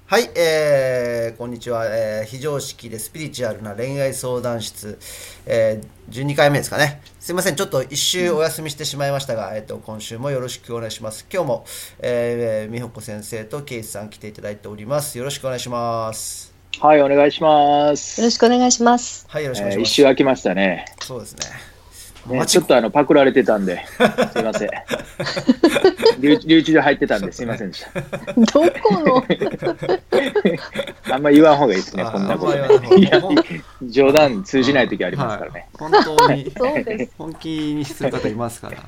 はい、こんにちは、非常識でスピリチュアルな恋愛相談室、12回目ですかね。すいません、ちょっと一週お休みしてしまいましたが、今週もよろしくお願いします。今日も、美穂子先生とケイスさん来ていただいております。よろしくお願いします。 はい、お願いします。 よろしくお願いします。 はい、よろしくお願いします。 一週空きましたね。 そうですね。 ちょっとパクられてたんで、すいません。留置所入ってたんですいませんでした。 どこのあんま言わん方がいいですね、こんなことね。いや、冗談通じない時ありますからね。 本当にそうです本気にする方いますから。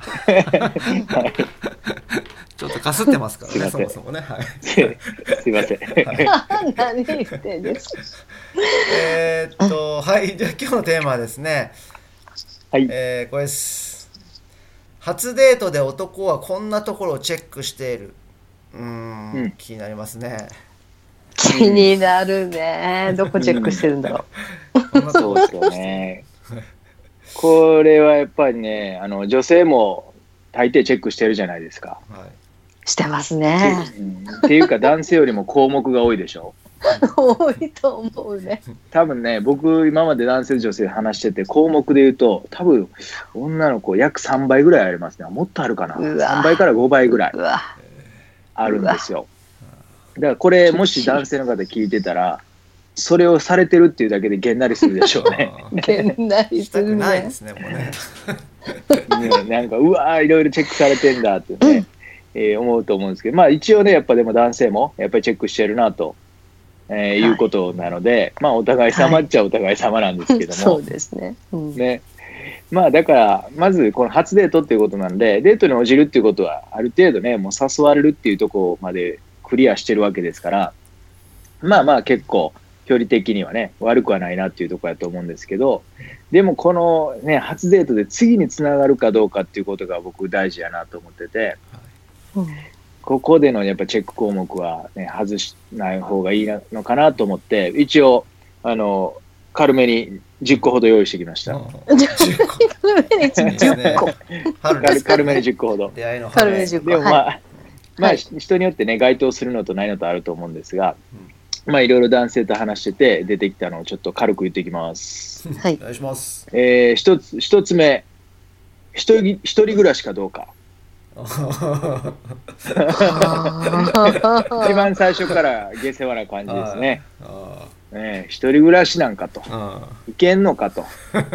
ちょっとかすってますからね、そもそもね。はい、 すいません。 何言ってんですか。 はい、じゃあ今日のテーマはですね、 はい、 これです。初デートで男はこんなところをチェックしている。気になりますね。 気になるね。どこチェックしてるんだろう。そうですよね。これはやっぱりね、女性も大抵チェックしてるじゃないですか。 はい、 してますね。 っていうか男性よりも項目が多いでしょ。 多いと思うね。 多分ね、僕今まで男性女性話してて項目で言うと多分女の子約3倍ぐらいありますね。もっとあるかな。3倍から5倍ぐらいあるんですよ。だからこれもし男性の方聞いてたらそれをされてるっていうだけでげんなりするでしょうね。 げんなりするね。 ないですね、もうね。 なんかうわーいろいろチェックされてんだってね、思うと思うんですけど、まあ一応ねやっぱでも男性もやっぱりチェックしてるなと。いうことなので、まあお互い様っちゃお互い様なんですけども、 そうですね。 ね、まあだからまずこの初デートっていうことなんで、デートに応じるっていうことはある程度ねもう誘われるっていうところまでクリアしてるわけですから、まあまあ結構距離的にはね悪くはないなっていうところだと思うんですけど、でもこのね初デートで次につながるかどうかっていうことが僕大事やなと思ってて。ここでのやっぱチェック項目は、ね、外しない方がいいのかなと思って、一応軽めに10個ほど用意してきました。 10個軽めに10個ほど。 軽めに10個。 でもまあ人によってね該当するのとないのとあると思うんですが、まあいろいろ男性と話してて出てきたのをちょっと軽く言っていきます。 はい。 お願いします。 一つ目、一人暮らしかどうか。一番最初から下世話な感じですね。一人暮らしなんかといけんのかと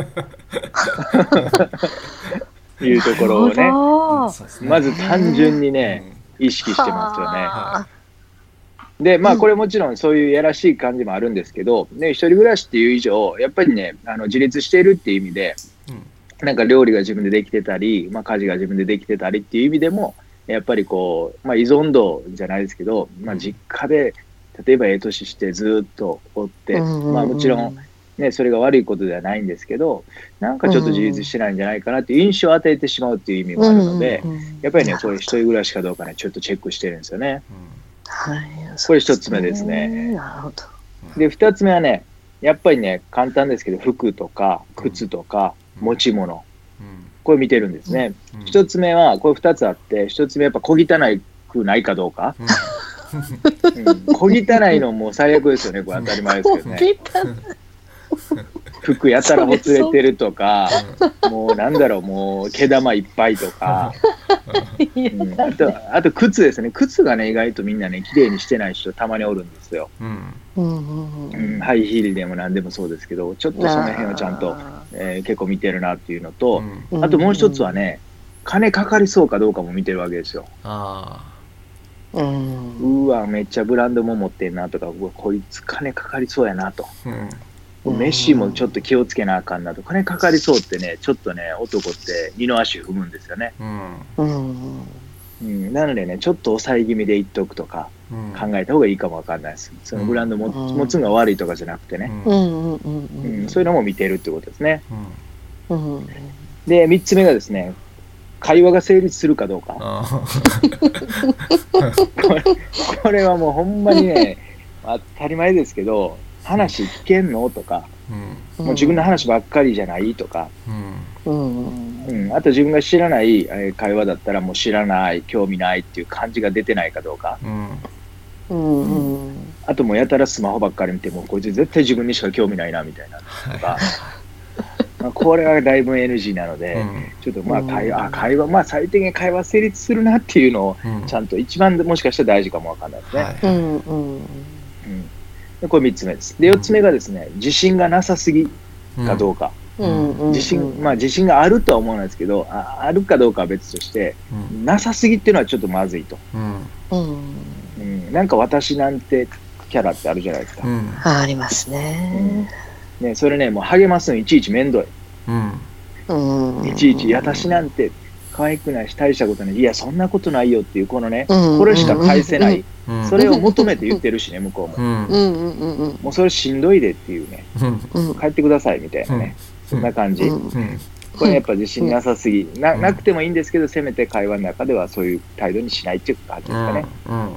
いうところをねまず単純にね意識してますよね。でまあこれもちろんそういうやらしい感じもあるんですけど、ね、一人暮らしっていう以上やっぱりね自立しているっていう意味で、なんか料理が自分でできてたり、まあ、家事が自分でできてたりっていう意味でもやっぱりこう、まあ、依存度じゃないですけど、まあ、実家で例えば年してずっとおって、まあ、もちろん、ね、それが悪いことではないんですけど、なんかちょっと自立してないんじゃないかなっていう印象を与えてしまうっていう意味もあるので、やっぱりねこれ一人暮らしかどうかねちょっとチェックしてるんですよね。これ一つ目ですね。で二つ目はねやっぱりね簡単ですけど服とか靴とか持ち物、これ見てるんですね。一つ目はこれ二つあって、一つ目やっぱ小汚くないかどうか。小汚いのも最悪ですよね。これ当たり前ですけどね。服やたらほつれてるとか、もうなんだろう、もう毛玉いっぱいとか、あと靴ですね。靴がね意外とみんなね綺麗にしてない人たまにおるんですよ。ハイヒールでも何でもそうですけど、ちょっとその辺をちゃんと、結構見てるなっていうのと、あともう一つはね金かかりそうかどうかも見てるわけですよ。うわめっちゃブランドも持ってんなとか、うわこいつ金かかりそうやなと、飯もちょっと気をつけなあかんなと、金かかりそうってねちょっとね男って二の足踏むんですよね。なのでねちょっと抑え気味で言っとくとか考えた方がいいかもわかんないです。そのブランド持つのが悪いとかじゃなくてね、そういうのも見てるってことですね。で3つ目がですね会話が成立するかどうか。これはもうほんまにね当たり前ですけど、話聞けんのとか、もう自分の話ばっかりじゃないとか、あと自分が知らない会話だったらもう知らない興味ないっていう感じが出てないかどうか、 あともうやたらスマホばっかり見て、もうこいつ絶対自分にしか興味ないなみたいなとか、まあこれはだいぶ NG なので、ちょっとまあ会話、まあ最低限会話成立するなっていうのをちゃんと一番もしかしたら大事かもわかんないですね。でこれ3つ目です。で4つ目がですね、自信がなさすぎかどうか。自信があるとは思わないですけど、あるかどうかは別として、なさすぎっていうのはちょっとまずいと。なんか私なんてキャラってあるじゃないですか。 ありますね。 ね、それね、もう励ますのいちいちめんどい。いちいち、私なんて可愛くないし、大したことない。いや、そんなことないよっていう、このね、これしか返せない。それを求めて言ってるしね、向こうも。もうそれしんどいでっていうね、帰ってくださいみたいなね、そんな感じ。これやっぱ自信なさすぎ。なくてもいいんですけど、せめて会話の中ではそういう態度にしないっていう感じですかね。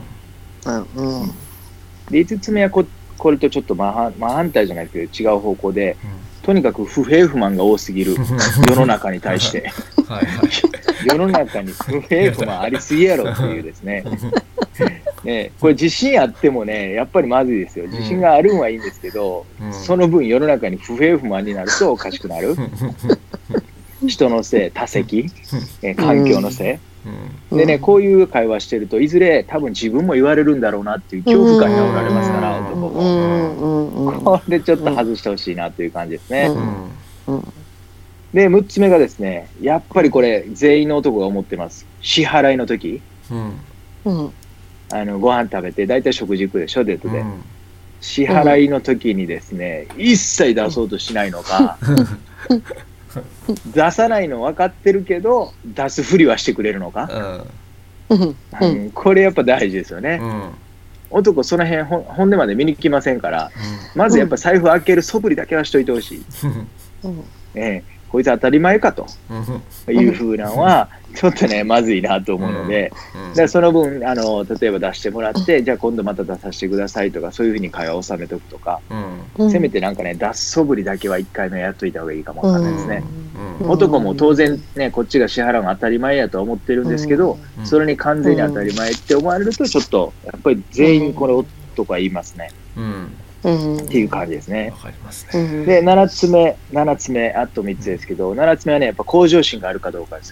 で、5つ目はこれとちょっと真反対じゃないですけど、違う方向で、とにかく不平不満が多すぎる世の中に対して世の中に不平不満ありすぎやろっていうですねね、これ自信あってもね、やっぱりまずいですよ。自信があるんはいいんですけど、その分世の中に不平不満になるとおかしくなる人のせい、他責、環境のせいでね、こういう会話してるといずれ多分自分も言われるんだろうなっていう恐怖感におられますから、男もこれちょっと外してほしいなという感じですね。で6つ目がですね、やっぱりこれ全員の男が思ってます。支払いの時、ご飯食べて大体食事行くでしょ、デートで。支払いの時にですね、一切出そうとしないのか、出さないの分かってるけど出すふりはしてくれるのか、これやっぱ大事ですよね。男その辺本音まで見に来ませんから、まずやっぱ財布開ける素振りだけはしといてほしい。こいつ当たり前かというふうなのはちょっとねまずいなと思うので、でその分例えば出してもらって、じゃあ今度また出させてくださいとか、そういうふうに会話を収めておくとか、せめてなんかね出す素振りだけは1回目やっといた方がいいかもわかんないですね。男も当然ね、こっちが支払うの当たり前やとは思ってるんですけど、それに完全に当たり前って思われるとちょっとやっぱり全員これ男は言いますね。っていう感じですね。わかりますね。で7つ目あと3つですけど、7つ目はね、やっぱ向上心があるかどうかですよ。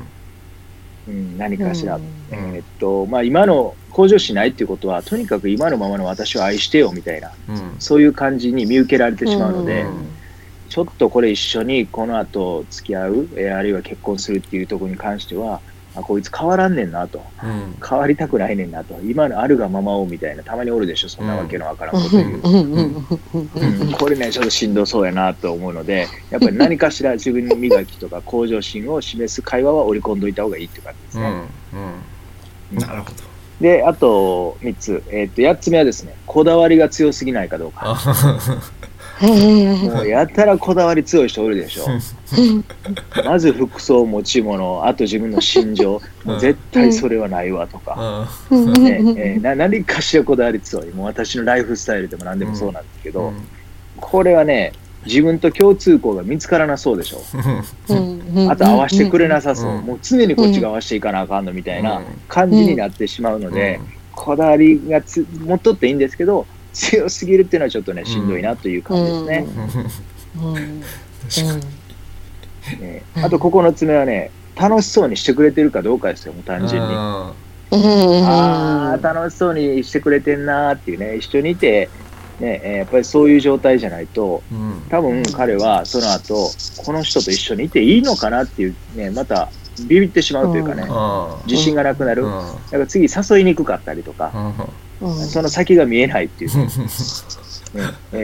何かしら、まあ今の向上心ないっていうことは、とにかく今のままの私を愛してよみたいな、そういう感じに見受けられてしまうので、ちょっとこれ一緒にこの後付き合う、あるいは結婚するっていうところに関しては、こいつ変わらんねんなと、変わりたくないねんなと、今のあるがままをみたいな、たまにおるでしょ、そんなわけのわからんこと言う。これね、ちょっとしんどそうやなと思うので、やっぱり何かしら自分の磨きとか向上心を示す会話は織り込んどいた方がいいっていう感じですね。 なるほど。 で、あと3つ、8つ目はですね、こだわりが強すぎないかどうか。もうやたらこだわり強い人おるでしょ。まず服装、持ち物、あと自分の心情、もう絶対それはないわとか、何かしらこだわり強い。もう私のライフスタイルでも何でもそうなんですけど、これはね、自分と共通項が見つからなそうでしょ。あと合わせてくれなさそう。もう常にこっちが合わせていかなあかんのみたいな感じになってしまうので、こだわりが持っとっていいんですけど、強すぎるっていうのはちょっとねしんどいなという感じですね。あと9つ目はね、楽しそうにしてくれてるかどうかですよ。もう単純に楽しそうにしてくれてんなーっていうね、一緒にいてね、やっぱりそういう状態じゃないと、多分彼はその後この人と一緒にいていいのかなっていうね、またビビってしまうというかね、自信がなくなる。だから次誘いにくかったりとか、その先が見えないっていう、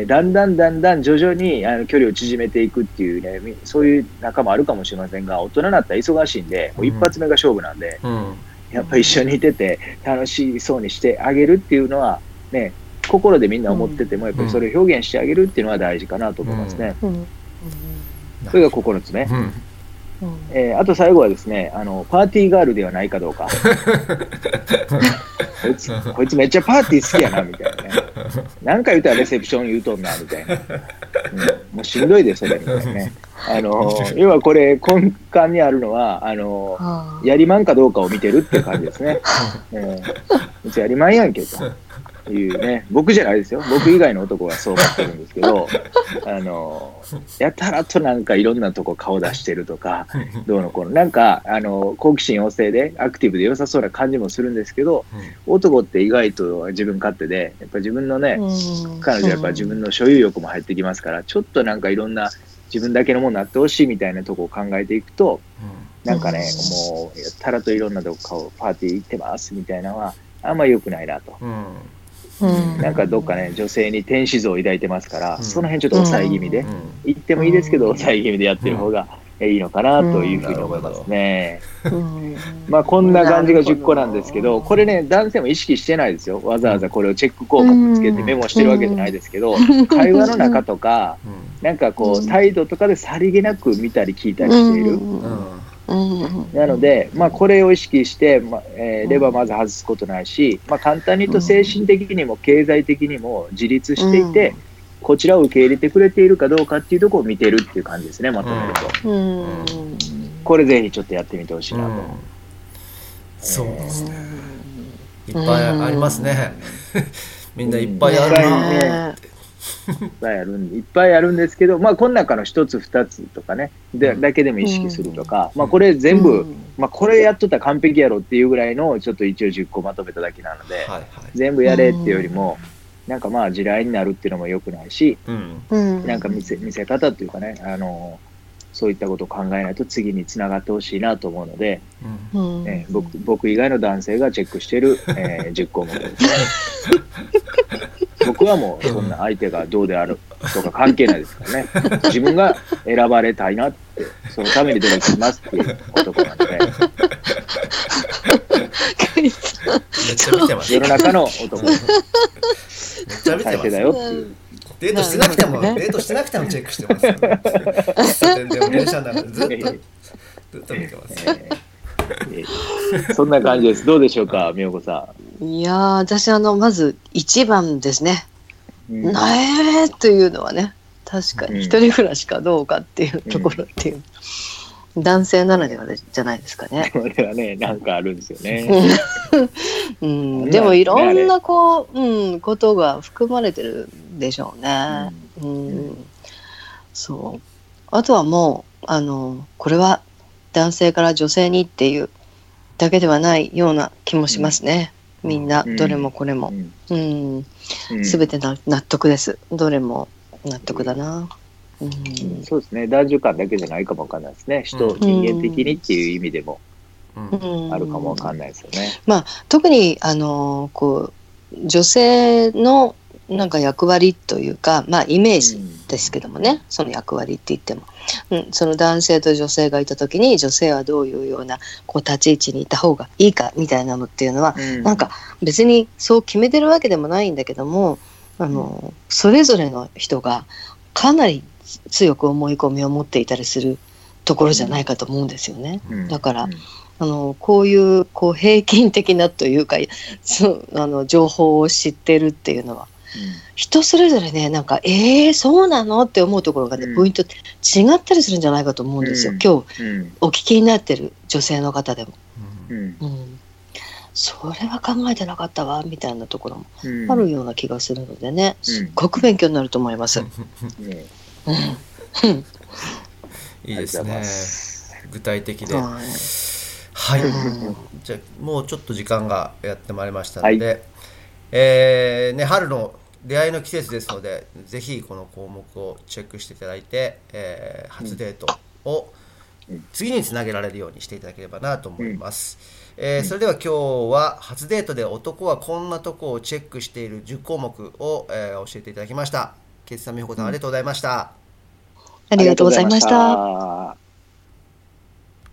だんだん徐々に距離を縮めていくっていうね、そういう仲もあるかもしれませんが、大人になったら忙しいんで、もう一発目が勝負なんで、やっぱり一緒にいてて楽しそうにしてあげるっていうのはね、心でみんな思っててもやっぱりそれを表現してあげるっていうのは大事かなと思いますね。それが9つ目。あと最後はですね、パーティーガールではないかどうか。こいつめっちゃパーティー好きやなみたいなね。何回言ったらレセプション言うとんなみたいな。もうしんどいですそれみたいなね。要はこれ根幹にあるのはやりまんかどうかを見てるっていう感じですね。やりまんやんけと。 いうね、僕じゃないですよ。僕以外の男がそう思ってるんですけど、やたらとなんかいろんなとこ顔出してるとか、どうのこうの、なんか、好奇心旺盛でアクティブで良さそうな感じもするんですけど、男って意外と自分勝手で、やっぱ自分のね、彼女はやっぱ自分の所有欲も入ってきますから、ちょっとなんかいろんな自分だけのものになってほしいみたいなとこを考えていくと、なんかね、もう、やたらといろんなとこパーティー行ってますみたいなのは、あんまり良くないなと。なんかどっかね、女性に天使像を抱いてますから、その辺ちょっと抑え気味で、言ってもいいですけど、抑え気味でやってる方がいいのかなというふうに思いますね。まあこんな感じが10個なんですけど、これね、男性も意識してないですよ。わざわざこれをチェック項目つけてメモしてるわけじゃないですけど、会話の中とか、なんかこう、態度とかでさりげなく見たり聞いたりしている。なので、まあ、これを意識して、レバーまず外すことないし、まあ、簡単に言うと精神的にも経済的にも自立していて、こちらを受け入れてくれているかどうかっていうところを見てるっていう感じですね、まとめると。これぜひちょっとやってみてほしいなと。 そうですね。いっぱいありますね。みんないっぱいあるな。 いっぱいあるんですけど、まあ、この中の一つ二つとかね、だけでも意識するとか、まあ、これ全部、まあ、これやっとったら完璧やろっていうぐらいの、ちょっと一応10個まとめただけなので、全部やれっていうよりも、なんかまあ、地雷になるっていうのも良くないし、なんか見せ方っていうかね、そういったことを考えないと次につながってほしいなと思うので、僕以外の男性がチェックしている、10項目ですね。僕はもうそんな相手がどうであるとか関係ないですからね。自分が選ばれたいなって、そのために努力しますっていう男なので。 めっちゃ見てます。 世の中の男。めっちゃ見てます。 最低だよっていう。 デートしてなくてもチェックしてますよね。喫茶店でも電車の中でずっと見てます。 そんな感じです。どうでしょうか、美代子さん。いや私まず1番ですね。というのはね、確かに一人暮らしかどうかっていうところっていう、男性ならではじゃないですかね。 これはね、なんかあるんですよね。 でもいろんなことが含まれてるでしょうね。そう。あとはもうこれは男性から女性にっていうだけではないような気もしますね。みんなどれもこれも、すべて納得です。どれも納得だな。 そうですね。男女間だけじゃないかもわかんないですね。人間的にっていう意味でもあるかもわかんないですよね。 まあ特にこう女性のなんか役割というか、まあイメージですけどもね、その役割って言っても、その男性と女性がいた時に女性はどういうようなこう立ち位置にいた方がいいかみたいなのっていうのは、なんか別にそう決めてるわけでもないんだけども、それぞれの人がかなり強く思い込みを持っていたりするところじゃないかと思うんですよね。だからこういう平均的なというか情報を知ってるっていうのは、人それぞれね、なんかそうなのって思うところがね、ポイントって違ったりするんじゃないかと思うんですよ。今日お聞きになってる女性の方でも、それは考えてなかったわみたいなところもあるような気がするのでね、すっごく勉強になると思います。 いいですね。具体的で。はい。じゃあもうちょっと時間がやってまいりましたので、春の出会いの季節ですので、ぜひこの項目をチェックしていただいて、初デートを次につなげられるようにしていただければなと思います。それでは今日は初デートで男はこんなとこをチェックしている10項目を、教えていただきました。決算美穂子さん、ありがとうございました。 ありがとうございました。